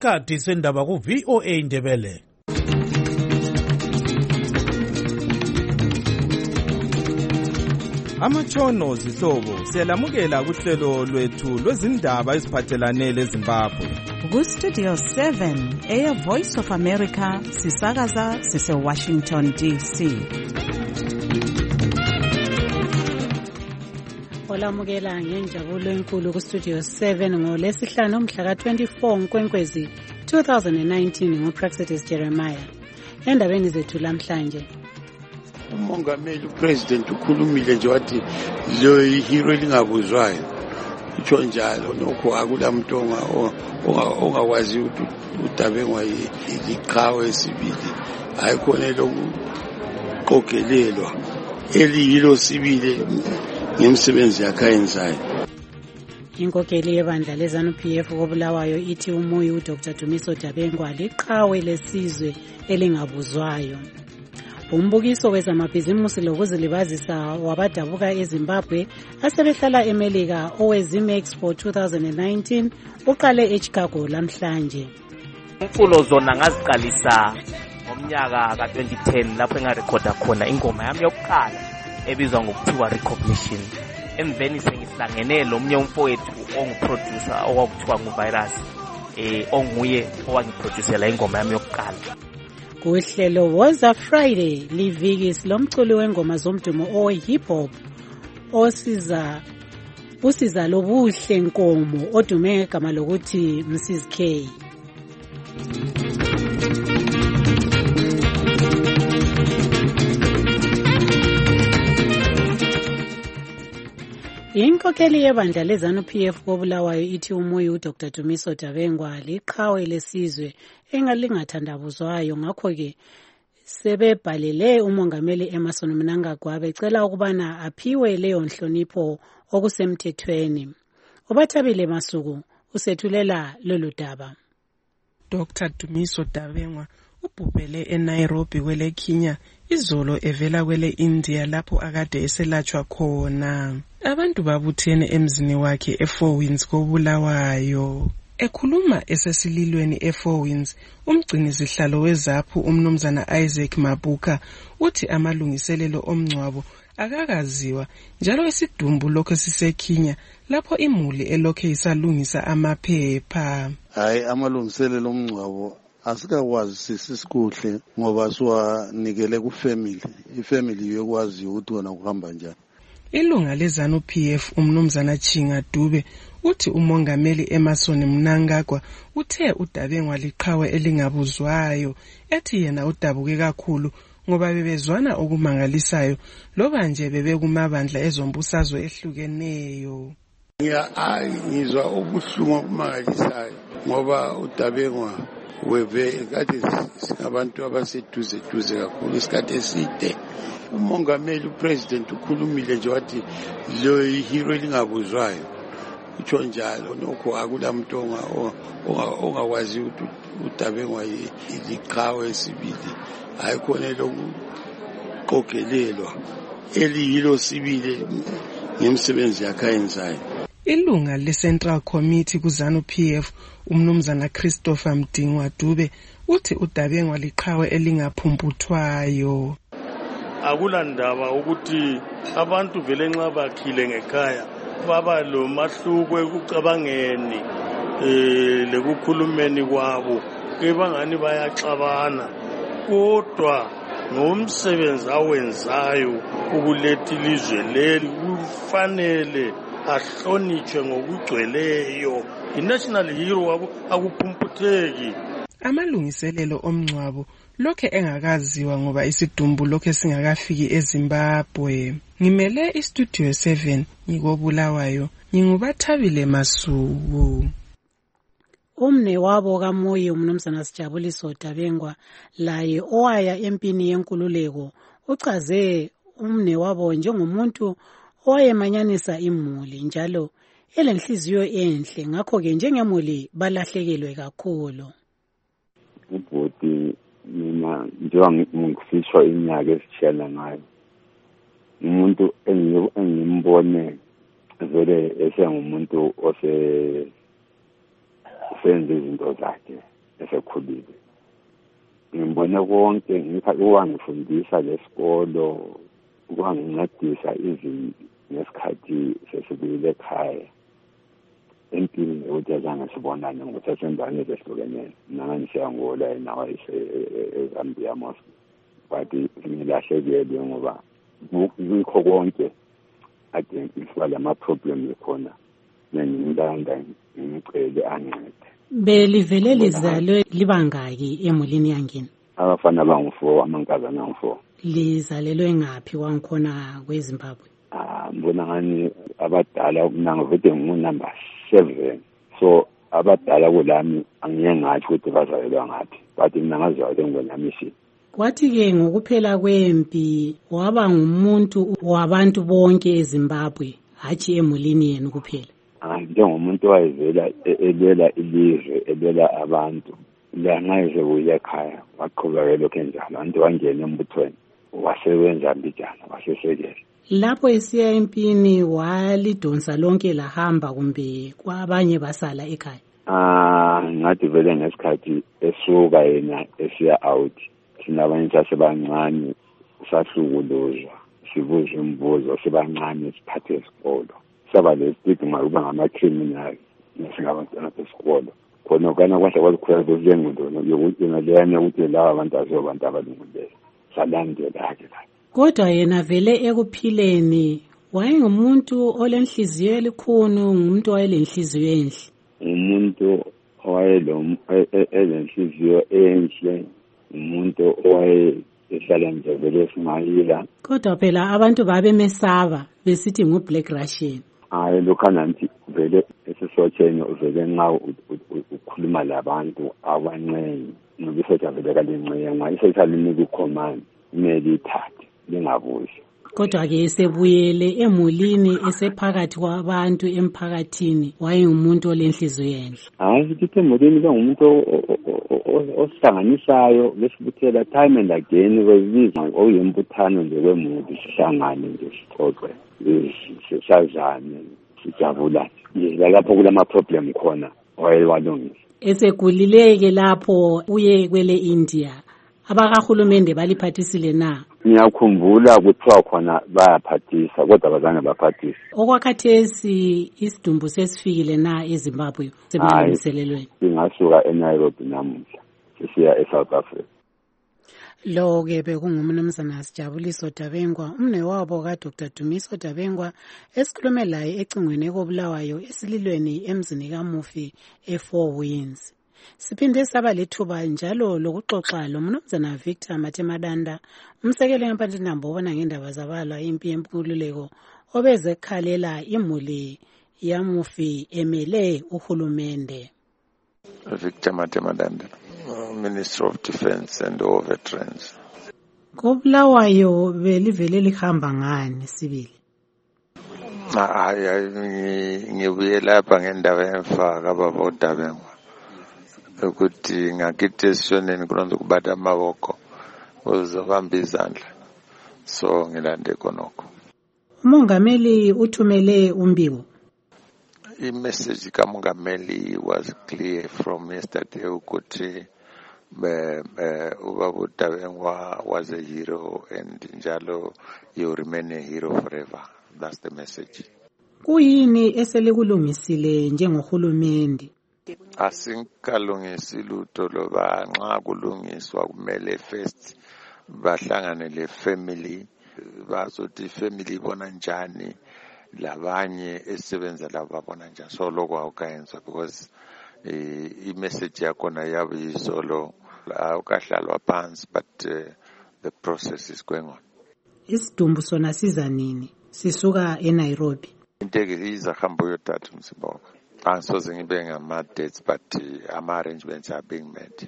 isikhathi sendaba ku-VOA Indebele. Amatshono zihlobo siyalamukela kuhlelo lwethu lwezindaba eziphathelane leZimbabwe. Ku-Studio 7 Air Voice of America sisakaza sise-Washington DC. Olamukela ngenjabulo enkulu ku-Studio 7 ngolesihlanu mhla ka-24 Nkwenkwezi 2019 nguPraxedis Jeremiah. Endabeni zethu lamhlanje, umongameli upresident ukhulumile nje wathi lo ihero lingabuzwayo utsho njalo nokho akulamuntu ongakwazi ukuthi uDabengwa iliqhawe esibili hayi khona lokuqogelelwa eliyilo sibili ngemsebenzi yakhe ayenzayo. Inkokeli yebandla leZANU-PF koBulawayo ithi umoya uDr Dumiso Dabengwa liqhawe lesizwe elingabuzwayo. Umbukiso wezamabhizimusi lokuzilibazisa wabadabuka eZimbabwe asebehlala eMelika owezim Expo 2019 uqale eChicago lamhlanje. Umfulo zona ngaziqalisa ngomnyaka ka-2010 lapho engarekhoda khona ingoma yami yokuqala ebizwa ngokuthiwa Recognition. Emveni sengihlangene lomunye umfowethu onguproducer okwakuthiwa nguVirus onguye owangiproducela ingoma yami yokuqala. Kuhlelo Woza Friday liviki lomculi wengoma zomdumo owe-hip hop usiza lobuhle Nkomo odume ngegama lokuthi Mrs K. Inkokeli yebandla leZANU-PF koBulawayo ithi umoya uDr Dumiso Dabengwa liqhawe lesizwe engalingathandabuzwayo. Ngakho-ke sebebhalele umongameli Emmerson Mnangagwa becela ukubana aphiwe leyo nhlonipho okusemthethweni. Ubathabile Masuku usethulela lolu daba. Dr Dumiso Dabengwa ubhubhele eNairobi kwele Kenya izolo evela kwele India lapho akade eselatshwa khona. Abantu babuthene emzini wakhe eFour Winds koBulawayo. Ekhuluma esesililweni eFour Winds, umgcini sihlalo weZAPU umnumzana Isaac Mabuka uthi amalungiselelo omngcwabo akakaziwa njalo isidumbu lokho siseKenya lapho imuli elokhe isalungisa amaphepha. Hayi amalungiselelo omngcwabo asikakwazi sisikuhle ngoba siwanikele kufamily. Ifamily yokwazi ukuthi wona kuhamba njani. Ilunga leZANU-PF umnumzana Chinga Dube uthi umongameli Emmerson Mnangagwa uthe uDabengwa liqhawe elingabuzwayo ethi yena udabuke kakhulu ngoba bebezwana okumangalisayo loba nje bebekumabandla ezombusazwe ehlukeneyo. Ngizwa ubuhlungu okumangalisayo ngoba uDabengwa weve kade singabantu abaseduze kakhulu isikhathi eside. Umongameli upresident ukhulumile nje wathi lo ihero lingabuzwayo utsho njalo nokho akulamuntu ongakwazi ukuthi uDabengwa iliqhawe esibili hayi khona lokuqogelelwa eliyilo sibili ngemsebenzi yakhe ayenzayo. Ilunga leCentral Committee kuZANU-PF umnumzana Christopher Mdingwa Dube uthi uDabengwa liqhawe elingaphumbuthwayo. Akulandaba ukuthi abantu vele nxa bakhile ngekhaya baba lo mahluko ekucabangeni lekukhulumeni kwabo kebangani bayaxabana kodwa ngomsebenzi awenzayo ukuletha ilizwe leli kufanele ahlonitshwe ngokugcweleyo. I-national hero akuphumputheki. Amalungiselelo omngcwabo lokhe engakaziwa ngoba isidumbu lokhe singakafiki eZimbabwe. Ngimele iStudio 7 ngikobulawayo ngingubathabile Masuku. Umne wabo kaMoyo umnumzana Sijabuliso Dabengwa laye owaya empini yenkululeko uchaze umne wabo njengomuntu owayemanyanisa imuli njalo elenhliziyo enhle ngakho-ke njengemuli balahlekelwe kakhulu. Ubhoti mina njengoba ngifishwa iminyaka esishiyana ngayo umuntu engimbone vele esengumuntu senze izinto zakhe esekhulile. Ngibone konke ngifundisa lesikolo, ukwangincedisa ngesikhathi sesibuyile ekhaya. Empilweni ukuthi azange sibonane ngokusesendaweni ezehlukeneyo. Nangisiya ngola nawe eZambia mos. Bathi ngilahlekele ngoba kukho konke ade ngifika lama-problem ekhona. Ngimlanda ngicele ancede. Belivele lizalwe libangaki emulini yangini? Abafana bangu-4, amankazana angu-4. Lizalelwe ngaphi wangikhona kweZimbabwe? Mbona ngani abadala kunanga vete ngunumber 7. So abadala kulami angiyeke ngathi ukuthi bazalelwa ngaphi. Bathi mina ngazalelwa ngwenamisi. Kwathi-ke ngokuphela kwempi waba ngumuntu wabantu bonke eZimbabwe, hatshi emulini yenu kuphela. Njengomuntu owayevela elwela ilizwe, elwela abantu, langaze kuye ekhaya waqhubeka lokho enjalo. Abantu wangena embuthweni, wasebenza mbijana, wasesekela. Lapho esiya empini walidonsa lonke lahamba kumbe kwabanye basala ekhaya? Ngathi vele ngesikhathi esuka yena esiya out, thina abanye sasebancane sahlukuluzwa, sibuza imibuzo, sibancane siphathe isikolo. Saba lestigma ukuba ngama-criminal nesingabantwana besikolo. Khona kana kwahle kwalikhwela kuzengqondo yokuthi naleyana ukuthi laba abantu azobantu abalungileyo. Salandela-ke la. Kodwa yena vele ekuphileni wayengumuntu olenhliziyo elikhulu, ngumuntu owayelenhliziyo enhle. Umuntu owayelenhliziyo enhle, umuntu owayehlala nje vele eSmayila. Kodwa phela abantu babemesaba besithi ngu-Black Russian. Lokhana nti vele esisotsheni uvele nxa ukhuluma labantu abancenye, ngoba isotsha vele kalincenye, nxa isotsha linika ucommand kumele ithathe lingabuzi. Kodwa-ke esebuyele emulini esephakathi kwabantu emphakathini wayengumuntu olenhliziyo enhle. Sithi emulini bengumuntu osihlanganisayo, besibuthela time and again kwebiza okuyimbuthano nje kwemuli, sihlangane nje sixoxe, sisazane, sijabulane. Lapho kulama-problem khona wayewalungisa. Esegulileke lapho uye kwele India, abakahulumende baliphathisile na? Ngiyakhumbula kuthiwa khona bayaphathisa kodwa abazange baphathise. Okwakhathesi isidumbu sesifikile na eZimbabwe sebulungiselelweni? Singasuka eNairobi namuhla sisiya eSouth Africa. Lo-ke bekungumnumzana Sijabuliso Dabengwa, umnewabo kaDr Dumiso Dabengwa, esikhulume laye ecingweni ekobulawayo esililweni emzini kaMufi e4 Winds. Siphinde saba lethuba njalo lokuxoxa lomnumzana Victor Matemadanda, umsekeli kaMpandinambo obona ngendaba zabalwa impi yenkululeko, obezekhalela imuli yaMufi emele uhulumende. Victor Matemadanda, Minister of Defense and all veterans. Kobulawayo belivele lihamba ngani sibili? Ngibuye lapha ngendaba yemfa kababa uDabengwa ukuthi ngakithi esishoneni kulonto kubata amaboko uzobamba izandla, so ngilande khonokho. Umongameli uthumele umbiko. I-message kamongameli was clear from yesterday ukuthi ubaba uDabengwa was a hero and njalo he will remain a hero forever. That's the message. Kuyini eselikulungisile njengohulumende? Asinkalungisi lutho loba nxa kulungiswa kumele first bahlangane le family bazothi family ibona njani labanye esebenza labo babona njani, so lokho awukayenza because i-message yakhona yabe yisolo awukahlalwa phansi, but the process is going on. Isidumbu sona siza nini? Sisuka eNairobi. Inteke izahamba uyothatha umsiboka. Angisoze ngibe ngama-dates but ama-arrangements are being made.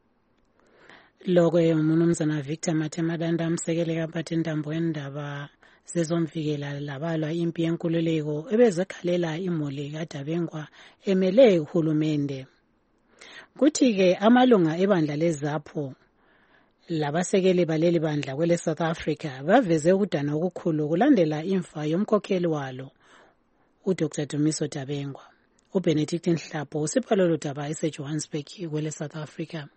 Lokho umnumzana Victor Matemadanda, umsekeli kaMpandinambo wendaba zezomvikela labalwa impi yenkululeko ebezekhalela imuli kaDabengwa emele uhulumende. Kuthi-ke amalunga ebandla leZAPO labasekeli baleli bandla kwele South Africa baveze ukudana okukhulu kulandela imfa yomkhokheli walo uDr Dumiso Dabengwa. uBenedict Nhlapho usipha lolu daba eseJohannesburg kwele South Africa.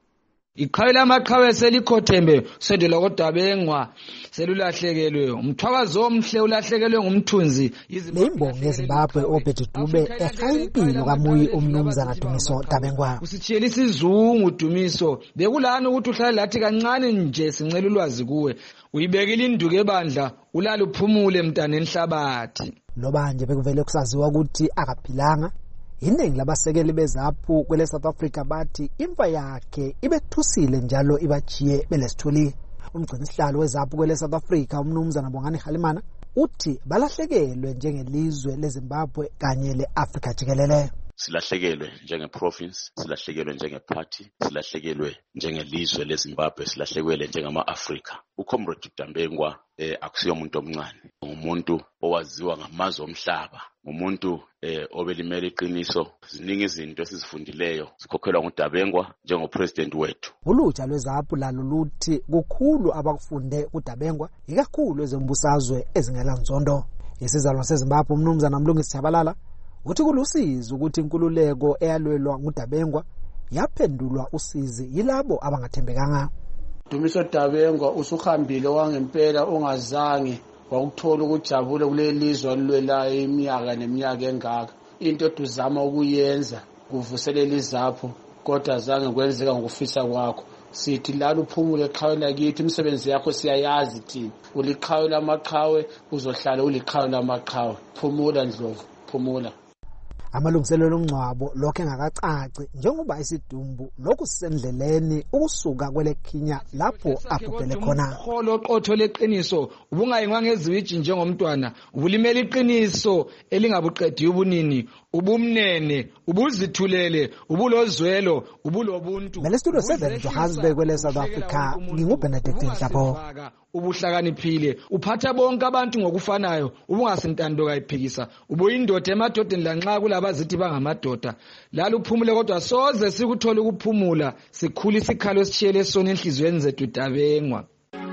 Iqhawe lamaqhawe selikhothembe sedela kodabengwa selulahlekelwe umthwakazi omhle ulahlekelwe ngumthunzi izimbongo eZimbabwe oBetty Dube ekhaya impilo kaMuyi umnumzana Dumiso Dabengwa usitshiyela isizungu Dumiso bekulani ukuthi uhlale lathi kancane nje sincela ulwazi kuwe uyibekile induku ebandla ulala uphumule mntana enhlabathi loba nje bekuvele kusaziwa ukuthi akaphilanga iningi labasekeli bezaphu kwele South Africa bathi imfa yakhe ibethusile njalo ibachiye belesithuli umgcinisihlalo wezaphu kwele South Africa umnumzana Bongani Halimana uthi balahlekelwe njengelizwe leZimbabwe kanye leAfrika jikelele silahlekelwe njenge-province, silahlekelwe njenge-party, silahlekelwe njengelizwe leZimbabwe, silahlekelwe njengama-Afrika. uComrade Dabengwa akusiyo umuntu omncane, ngumuntu owaziwa ngamazwe omhlaba, ngumuntu obelimele iqiniso. Ziningi izinto esizifundileyo zikhokhelwa nguDabengwa njengopresident wethu. Ulutsha lwezaphu lalo luthi kukhulu abakufunde kuDabengwa, ikakhulu ezombusazwe ezingelanzondo. Isizalwa seZimbabwe umnumzana Mlungisi Tshabalala uthi kulusizi ukuthi inkululeko eyalwelwa nguDabengwa yaphendulwa usizi yilabo abangathembekanga. Dumiso Dabengwa usuhambile wangempela ongazange wakuthola ukujabula kuleli lizwe alwelayo iminyaka neminyaka engaka. Into tuzama ukuyenza kuvuselela izapho kodwa zange kwenzeka ngokufisa kwakho. Sithi lalo uphumule eqhawe lakithi, imisebenzi yakho siyayazi thina. Uliqhawe lamaqhawe uzohlala uliqhawe lamaqhawe. Phumula Ndlovu, phumula. Amalungiselelo omngcwabo lokho engakacaci njengoba isidumbu lokhu sisendleleni ukusuka kwele Kenya lapho abhubhele khona. Kholo qotho leqiniso ubungayengwa ngezwiji njengomntwana, ubulimela iqiniso elingabuqedi ubunini, ubumnene, ubuzithulele, ubulozwelo, ubulobuntu. Mele studio 7 Johannesburg kwele South Africa nginguBenedict Nhlapho. Ubuhlakaniphile uphatha bonke abantu ngokufanayo, ubungasintando kayiphikisa, ubuyindoda emadodeni lanxa kulabazithi bangamadoda. Lalo uphumule kodwa soze sikuthola ukuphumula, sikhula isikhalo esishiyele sona enhlizweni zethu Dabengwa.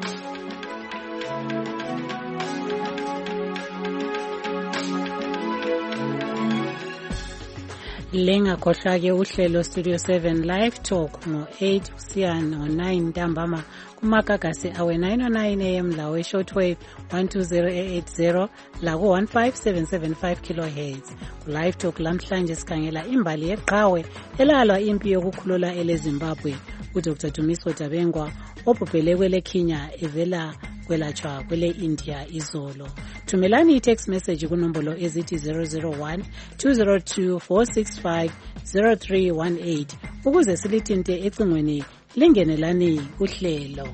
Lengakhohlwa ke uhlelo Studio 7 Live Talk ngo-8 kusiyana ngo-9 ntambama kumagagasi awe 909 AM lawo e-shortwave 12080 la ku-15775 kHz. Ku-Live Talk lamhlanje sikhangela imbali yeqhawe elalwa impi yokukhulula eleZimbabwe uDr Dumiso Dabengwa obhubhele kwele Kenya evela kwelatshwa kwele India izolo. Thumelani i-text message kunombolo ezithi 001 202 465 0318 ukuze silithinte ecingweni lingenelani kuhlelo.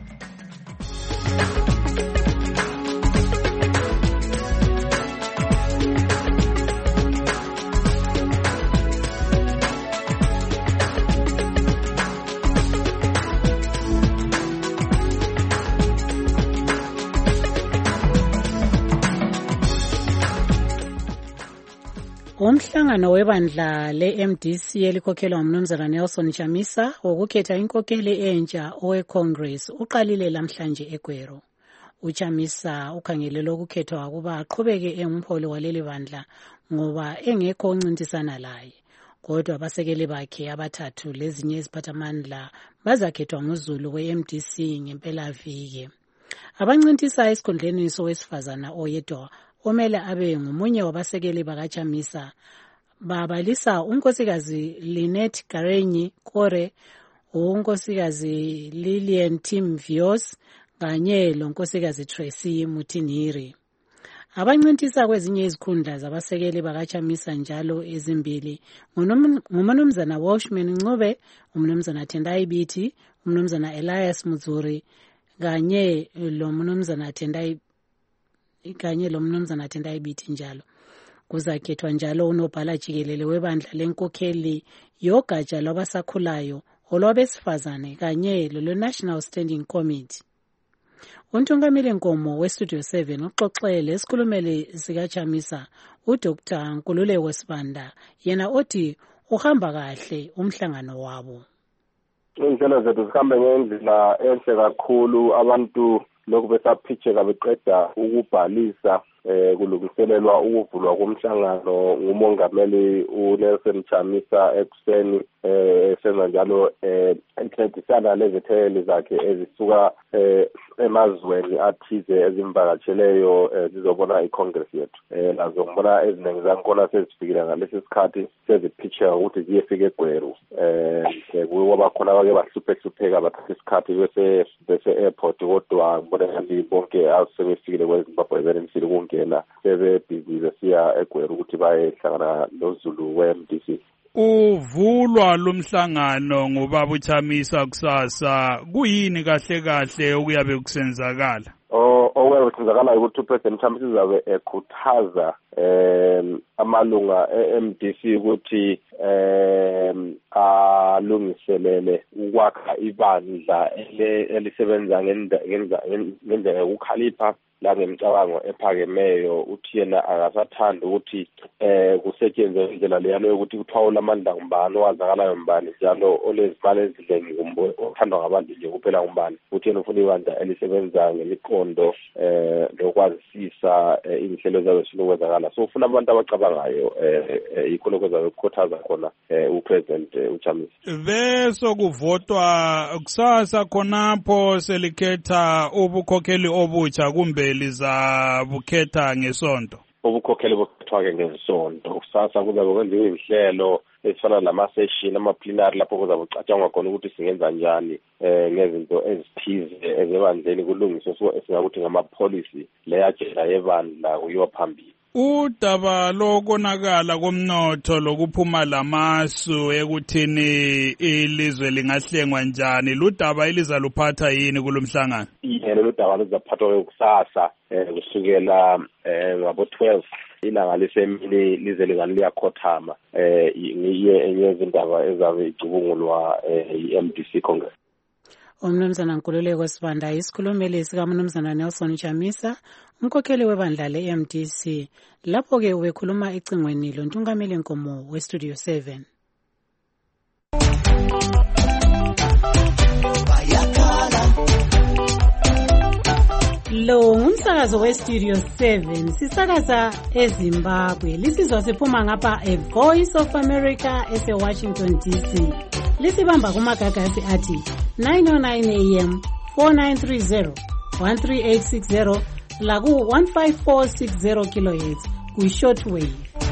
Umhlangano webandla le-MDC elikhokhelwa ngumnumzana Nelson Chamisa wokukhetha inkokeli entsha owe-Congress uqalile lamhlanje eGwero. uChamisa ukhangelelwe ukukhethwa ukuba aqhubeke engumholi waleli bandla ngoba engekho oncintisana laye. Kodwa abasekeli bakhe abathathu lezinye iziphathamandla bazakhethwa nguZulu we-MDC ngempelaviki. Abancintisayo esikhundleni sowesifazana oyedwa omele abe ngomunye wabasekeli bakaChamisa babalisa unkosikazi Lynette Garenyi Kore, unkosikazi Lillian Timvios kanye lonkosikazi Tracy Mutiniri. Abancintisa kwezinye izikhundla zabasekeli bakaChamisa njalo ezimbili nguMnumzana Walshman Ncube, uMnumzana Tendai Biti, uMnumzana Elias Muzuri kanye loMnumzana Tendai Biti njalo. Kuzakhethwa njalo unobhala jikelele webandla lenkokheli yogatsha lwabasakhulayo olwabesifazane kanye lolo-National Standing Committee. Untungameli Nkomo we-Studio 7 uxoxele esikhulumeli sikaChamisa uDr Nkululeko Sibanda yena othi uhamba kahle umhlangano wabo. Inhlelo zethu zihambe ngendlela enhle kakhulu, abantu lokhu besaphitheka beqeda ukubhalisa kulungiselelwa ukuvulwa komhlangano ngumongameli uNelson Chamisa ekuseni esenza njalo encedisana lezethekeli zakhe ezisuka emazweni athize ezimvakatsheleyo zizobona iCongress yethu lazo ngibona eziningi zakhona sezifikile ngalesi sikhathi sezipitcha ukuthi ziyefika eGweru kuba khona bake bahlupheka bathatha isikhathi bese airport kodwa ngibona ngathi bonke asebefikile kweZimbabwe ebenisile kungena sebebhizi besiya eGweru ukuthi bayehlangana noZulu we-MDC. Uvulwa lumhlangano ngobaba uChamisa kusasa kuyini kahle okuyabe kusenzakala? Okuyabe kusenzakala ukuthi uPresident Chamisa uzabe ekhuthaza amalunga e-MDC ukuthi alungiselele ukwakha ibandla elisebenza ngendlela yokukhalipha la ngemicabango ephakemeyo. Uthi yena akasathanda ukuthi kusetshenzwe indlela leyalo yokuthi kuthwawula amandla ngumbani owazakalayo mbani njalo olezimali ezidlengi othandwa ngabantu nje kuphela ngumbani. Uthi yena ufuna ibandla elisebenza ngemiqondo lokwazisisa inhlelo zabe zinokwenzakala. So ufuna abantu abacabangayo yikho lokho zabe kukhuthaza khona uPresident uChamisa. Beso kuvotwa kusasa khonapho selikhetha ubukhokheli obutsha kumbe lizabukhetha ngesonto? Ubukhokheli bukhethwa-ke ngesonto. Kusasa kuzabe kwenziwa inhlelo ezifana nama-session ama-plenary lapho kuzabe kucatshangwa khona ukuthi singenza njani ngezinto ezithize ezebandleni kulungiswe esingakuthi ngama-policy le-agenda yebandla kuyiwa phambili. Udaba lokonakala komnotho lokuphuma lamasu ekuthini ilizwe lingahlengwa njani ludaba elizaluphatha yini kulomhlangano? Lolu daba luzaphathwa kusasa kusukela ngabo-12 ilanga lisemini lize lingani liyakhothama ngiye enye izindaba ezabe icubungulwa i-MDC Congress. Umnumzana Nkululeko Sibanda isikhulumeli sikaMnumzana Nelson Chamisa umkhokheli webandla le-MDC lapho-ke ubekhuluma ecingweni loNtungameli Nkomo weStudio 7. Lo ngumsakazo weStudio 7 sisakaza eZimbabwe lisizwa siphuma ngapha eVoice of America ese-Washington DC. Lisibamba kumagagasi athi 909 AM 4930 13860 laku 15460 kHz ku-shortwave.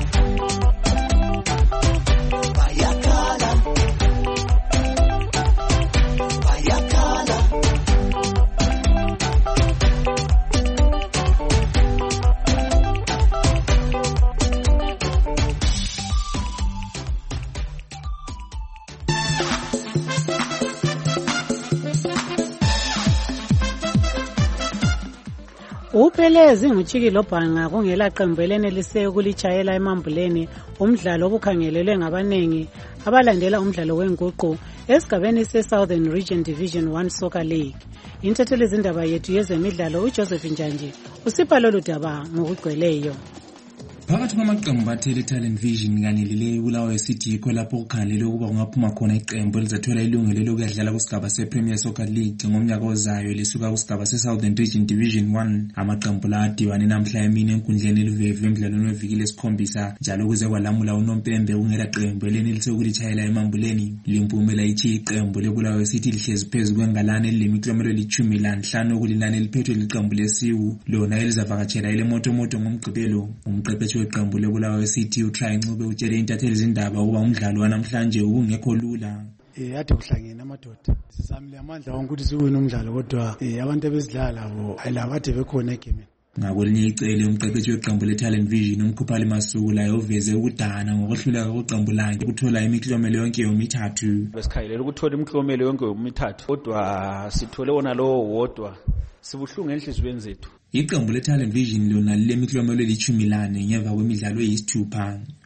Uphelezi nguchikilo bhanga kungela qembu elenelise ukulitshayela emambuleni umdlalo obukhangelelwe ngabanengi abalandela umdlalo wenguqu esigabeni se-Southern Region Division 1 Soccer League. Intatheli izindaba yethu yezemidlalo uJoseph Njanji usipha lolu daba ngokugcweleyo. Phakathi kwamaqembu athele Talent Vision kanye leleyo Bulawayo City yikho lapho kukhangelele ukuba kungaphuma khona iqembu elizathola ilungelo lokuyadlala kusigaba se-Premier Soccer League ngomnyaka ozayo lisuka kusigaba se-Southern Region Division 1. Amaqembu la adiwane namhla emini enkundleni eLuveve emdlalweni weviki lesikhombisa njalo kuze kwalamula uNompembe kungela qembu elenelise ukulitshayela emambuleni. Limpumela ithi iqembu leBulawayo City lihlezi phezu kwengalane elilemiklomelo eli-15 kulinani eliphethwe liqembu lesiwu lona elizavakatshela ilemotomoto ngomgqibelo. Umqeqeshi weqembu leBulawayo City uTry Ncube utshele intatheli izindaba ukuba umdlalo wanamhlanje ubungekho lula. Ade kuhlangene amadoda sizamile amandla ukuthi siwine umdlalo kodwa abantu abezidlala labo ayilabade bekhona egemini. Ngakwelinye icele umqeqeshi weqembu leTalent Vision uMkhuphali Masula uveze ukudana ngokwehluleka kweqembu lakhe ukuthola imiklomelo yonke yomithathu. Besikhayilela ukuthola imiklomelo yonke yomithathu kodwa sithole wona lowo wodwa sibuhlungu enhliziyweni zethu. Iqembu leTalent Vision lona lilemiklomelo eli-14 ngemva kwemidlalo eyisithupha.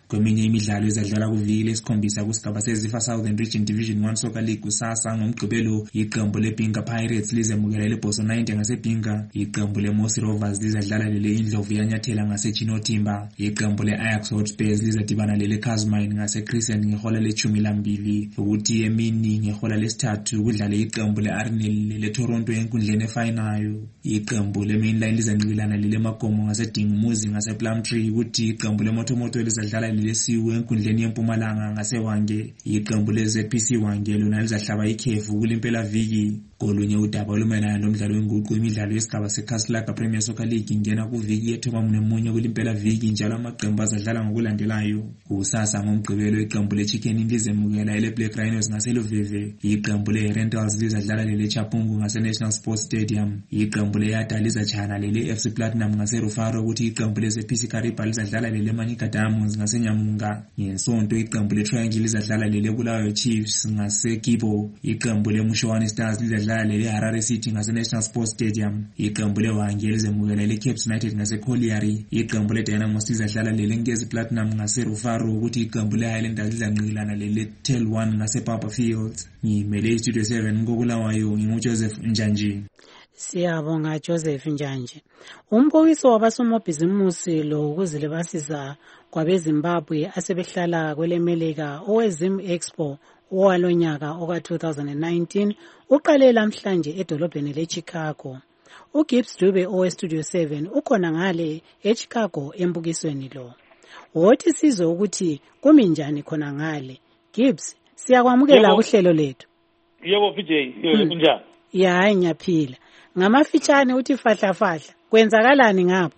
Kweminye imidlalo ezadlala kuviki lesikhombisa kusigaba seZifa Southern Region Division 1 Soccer League kusasa ngomgqibelo iqembu leBinga Pirates lizemukela leBoso 90 ngaseBinga, iqembu leMosi Rovers lizadlala lele Indlovu yanyathela ngaseChinotimba, iqembu leAjax Hotspurs lizadibana lele Casmine ngaseCrescent ngehola le-12 ukuthi emini ngehola lesithathu kudlale iqembu leArsenal leToronto enkundleni efayinayo, iqembu leMainline lizanqilana lele Magomo ngaseDingumuzi ngasePlumtree ukuthi iqembu leMotomoto lizadlala lele Siwe enkundleni yeMpumalanga ngaseWange, iqembu leZPC Wange lona lizahlaba ikhefu kulempela viki. Kolunye udaba olumayelana nomdlalo wenguqu imidlalo yesigaba seCastlelaga Premier Soccer League ingena kuviki yethoba nemunye kulimpela viki njalo amaqembu azadlala ngokulandelayo. Kusasa ngomgqibelo iqembu leChicken lizemukela ele Black Rhinos ngaseLuveve, iqembu leRentals lizadlala lele Chapungu ngaseNational Sports Stadium, iqembu leYata lizachana lele FC Platinum ngaseRufaro ukuthi iqembu leZPC Kariba lizadlala lele Manika Diamonds ngaseNyamunga. Ngesonto iqembu leTriangle lizadlala lele Bulawayo Chiefs ngaseKibo, iqembu leMushwane Stars lizadlala lele Harare City ngaseNational Sports Stadium, iqembu leWange lizemukela lele Cape United ngaseCollieri, iqembu leDynamos lizadlala lele Nkezi Platinum ngaseRufaro ukuthi iqembu leHighlanders lizanqilana lele Tel 1 ngasePapa Fields. Ngimele iStudio 7 ngokulawayo nginguJoseph Njanji. Siyabonga Joseph Njanji. Umbukiso wabasomabhizimusi lo ukuzilibasiza kwabeZimbabwe asebehlala kwelemelika owezim Expo owalonyaka oka-2019 uqale namhlanje edolobheni leChicago. uGibbs Dube oweStudio 7 ukhona ngale eChicago embukisweni lo. Wothi sizwe ukuthi kumi njani khona ngale. Gibbs, siyakwamukela uhlelo lethu. Yebo PJ, kunjani? Ya, ngiyaphila. Ngamafitshane uthi fahla kwenzakalani ngapho?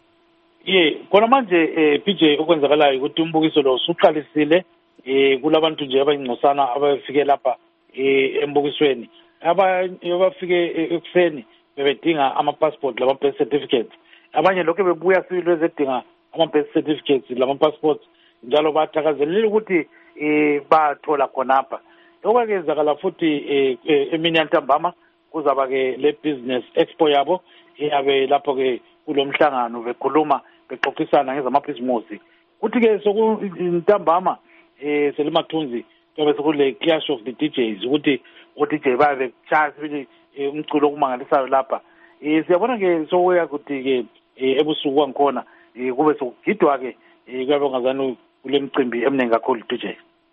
Khona manje PJ okwenzakalayo ukuthi umbukiso lo usuqalisile kulabantu nje abangcosana abafike lapha embukisweni. Abafike ekuseni bebedinga ama-passport lama-birth certificates. Abanye lokho bebuya sibili bezedinga ama-birth certificates lama-passports njalo bathakazelela ukuthi bathola khonapha. Okwenzakala futhi emini yantambama kuzaba-ke le business expo yabo eyabe lapho-ke kulomhlangano bekhuluma bexoxisana ngezamabhizimusi. Kuthi-ke sokuntambama selimathunzi kube sekule clash of the DJs ukuthi o-DJ babe chaya sibili umculo okumangalisayo lapha. Siyabona-ke sokuya ukuthi-ke ebusuku wangikhona kube sokugidwa-ke kuyabe ngazani kule mcimbi eminingi kakhulu DJ.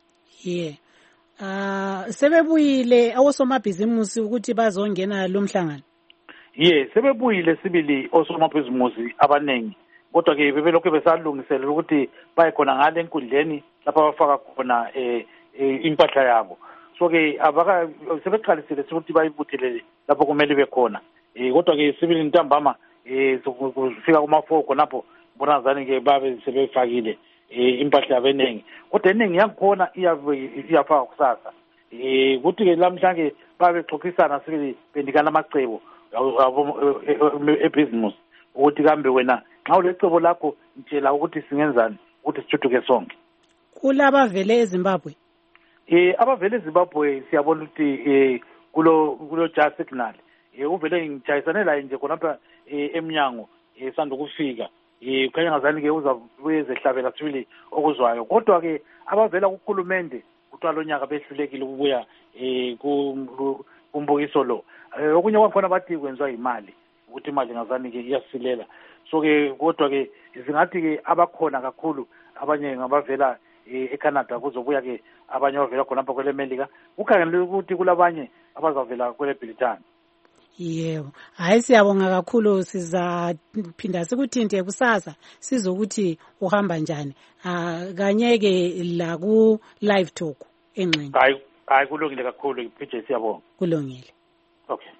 Sebebuyile awosomabhizimusi ukuthi bazongena lo mhlangano. Sebebuyile sibili osomabhizimusi abaningi. Kodwa-ke bebelokhu besalungiselela ukuthi baye khona ngale enkundleni lapha abafaka khona impahla yabo. So-ke sebeqalisile ukuthi bayibuthelele lapho kumele bekhona. Kodwa-ke sibili ntambama kufika kuma-4 khonapho bonazani-ke babe sebefakile impahla yabo eningi. Kodwa eningi yangikhona iyafaka kusasa. Kuthi-ke lamhlanje babe bexoxisana sibili bendikana amacebo ebhizimusi ukuthi kambe wena nxa ulecebo lakho ntshela ukuthi singenzani ukuthi sithuthuke sonke. Kulaba vele eZimbabwe? Abavele eZimbabwe siyabona ukuthi kulo Jar Signal uvele ngijayisane laye nje khonapha eminyango sanda ukufika. Kukhanya ngazani-ke uzabuye ezehlabela sibili okuzwayo. Kodwa-ke abavela kuhulumende kuthiwa lo nyaka behlulekile ukubuya kumbukiso lo. Okunye kwakhona bathi kwenziwa imali ukuthi imali ngazani-ke iyasilela. So-ke kodwa-ke zingathi-ke abakhona kakhulu abanye ngabavela eCanada kuzobuya-ke abanye abavela khonapha kwele Melika. Kukhangelele ukuthi kulabanye abazavela kwele Britani. Yebo, hayi siyabonga kakhulu, sizaphinda sikuthinte kusasa sizokuthi uhamba njani. Kanyeke la ku live talk enxeni. Hayi kulungile kakhulu PJ, siyabonga. Kulungile. Okay.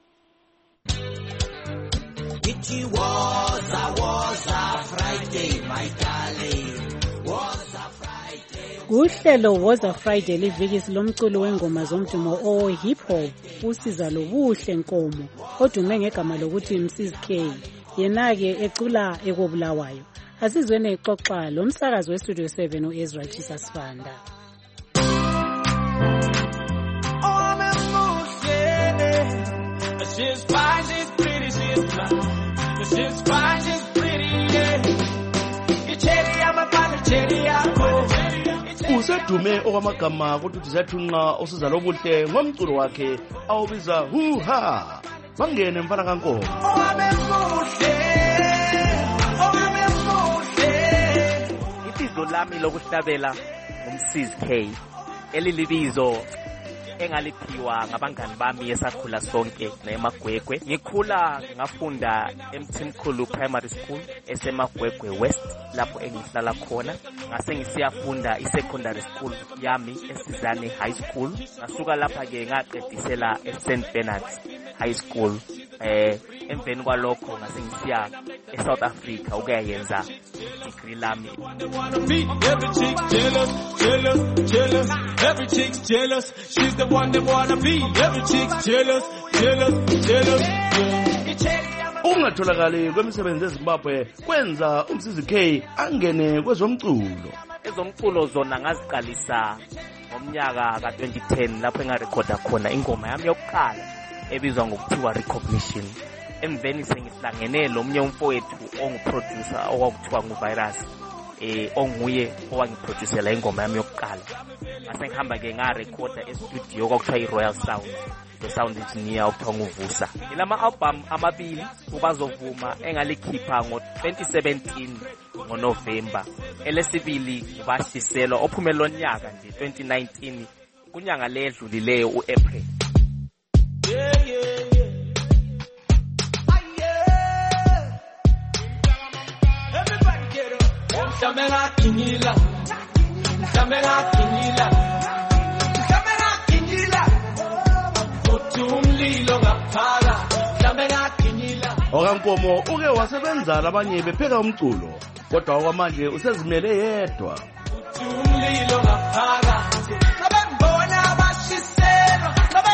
It was a Friday, my darling. Was a Friday. Kuhlelo Woza Friday liviki lomculo wengoma zomdumo hip hop usiza lobuhle Nkomo odume ngegama lokuthi Mrs K, yena-ke ecula ekobulawayo. Asizwene exoxa lo msakazi weStudio 7 uEzra Chisasifanda. She's fine, she's pretty, she's blonde. She's fine, she's pretty, yeah. You cherry, I'm a fan of cherry, usedume okwamagama ukuthi ziyathunqa osiza lobuhle ngomculo wakhe awubiza huha. Bangene mfana kaNkomo. Ibizo lami lokuhlabela ngumsizi K. Elilibizo engaliphiwa ngabangani bami esakhula sonke neMagwegwe. Ngikhula ngafunda eMthimkhulu Primary School eseMagwegwe West lapho engihlala khona. Ngase ngisiyafunda iSecondary School yami eSizane High School. Ngasuka lapha ke ngaqedisela eSt Bernard's High School. Emveni kwalokho ngase ngisiya eSouth Africa ukuyayenza degree lami. Every chick jealous, jealous, jealous. Every chick's jealous. She's the one that wanna be. Every chick's jealous, jealous, jealous. Ungatholakali kwemisebenzi eZimbabwe kwenza umsizi K angene kwezomculo. Ezomculo zona ngaziqalisa ngomnyaka ka2010 lapho engarekhoda khona ingoma yami yokuqala ebizwa ngokuthiwa Recognition. Emveni sengihlangene lo mnye umfowethu onguproducer okwakuthiwa nguVirus onguye owangiproducela ingoma yami yokuqala. Ngase ngihamba ke ngarekhoda estudio kwakuthiwa iRoyal Sound. The sound engineer okuthiwa nguVusa. Ilama album amabili ubazovuma engalikhipha ngo2017 ngoNovember. Elesibili bashiselwa ophumela lonyaka nje 2019 kunyanga ledlulileyo uApril. Yeah, yeah, yeah. Everybody get up. Samela kinila. Samela kinila. Samela kinila. Kutumlilo ngaphala. Samela kinila. OkaNkomo uke wasebenza labanye bepheka umculo kodwa okwamanje usezimele yedwa. Kutumlilo ngaphala. Ngabambona abashiselo.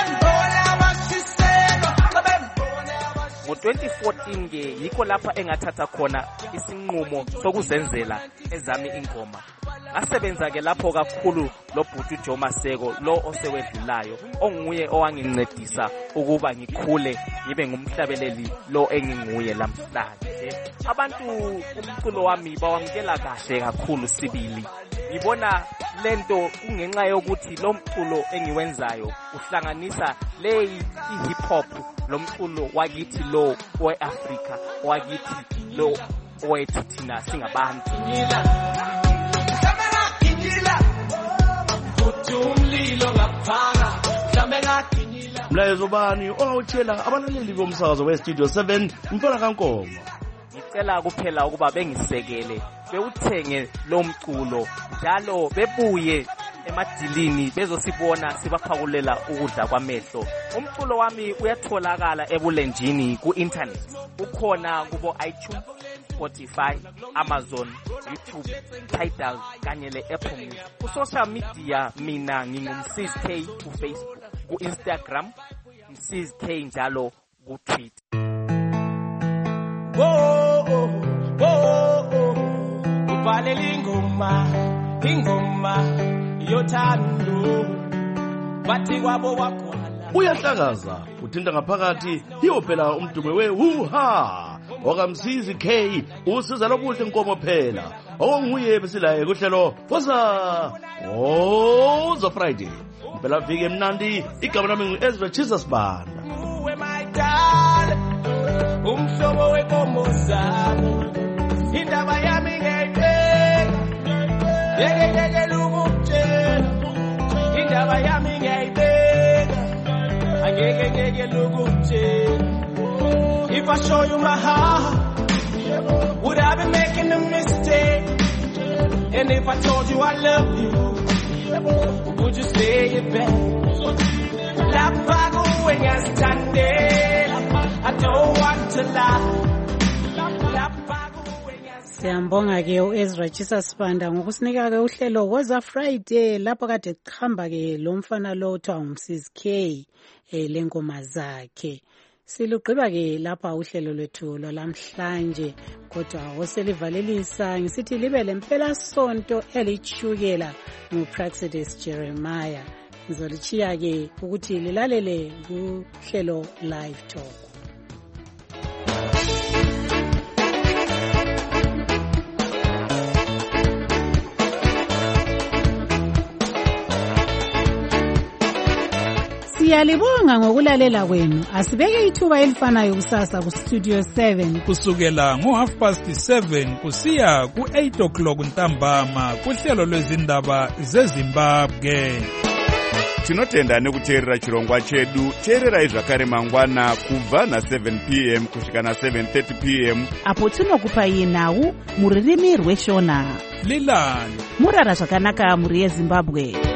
Ngo2014 ke yikho lapha engathatha khona isinqumo sokuzenzela ezami ingoma. Ngasebenza ke lapho kakhulu lo bhuti Joe Maseko lo osewedlulayo onguye owangincedisa ukuba ngikhule ngibe ngumhlabeleli lo enginguye lamhlanje. Abantu umculo wami bawamkela kahle kakhulu sibili. Ngibona lento kungenxa yokuthi lo mculo engiwenzayo uhlanganisa le hip hop lo mculo wakithi lo weAfrica wakithi lo wethu thina singabantu. Mlayezo bani ongawutshela abalaleli bomsakazo weStudio 7 mfana kaNkomo? Ngicela kuphela ukuba bengisekele bewuthenge lo mculo njalo bebuye emadilini bezosibona sibaphakulela ukudla kwamehlo. Umculo wami uyatholakala ebulenjini ku-internet. Ukhona kubo iTunes, Spotify, Amazon, YouTube, Tidal kanye le-Apple Music. Ku-social media mina ngingumsizi K ku-Facebook, ku-Instagram, msizi K njalo ku-Twitter. Uvalela ingoma yothando bathi kwabo wakhona. Uyahlakaza uthinta ngaphakathi yiwo phela umdume wehuha okamsizi K usiza lobuhle Nkomo phela onguye besilaye kuhlelo Fosa Ozo Friday phela viki emnandi igama lami ngu-Ezra Jesus Banda. Uwe my darling umhlobo wenkomo zami indaba yami ngeke lukutshela indaba yami ngiyayibeka angeke lukutshela. If I show you my heart would I be making a mistake? And if I told you I love you would you say it back? Lapha kuwe ngiyazithandela I don't want to lie. Siyambonga ke uEzra Jesus Banda ngokusinika ke uhlelo Woza Friday lapho kade kuhamba ke lo mfana lo othiwa ngumsizi K lengoma zakhe. Silugqiba ke lapha uhlelo lwethu lwalamhlanje kodwa oselivalelisa ngisithi libe lempela sonto elichukela nguPraxidis Jeremiah. Ngizolichiya ke ukuthi lilalele kuhlelo Live Talk. Siyalibonga ngokulalela kwenu. Asibeke ithuba elifanayo kusasa ku Studio 7 kusukela ngo7:30 kusiya ku8 ntambama kuhlelo lwezindaba zeZimbabwe. Tinotenda nekuteerera chirongwa chedu. Teererai zvakare mangwana kubva na7 p.m. kusvika na7:30 p.m. apo tinokupai nhau mururimi rweshona. Lilani murara zvakanaka muri yeZimbabwe.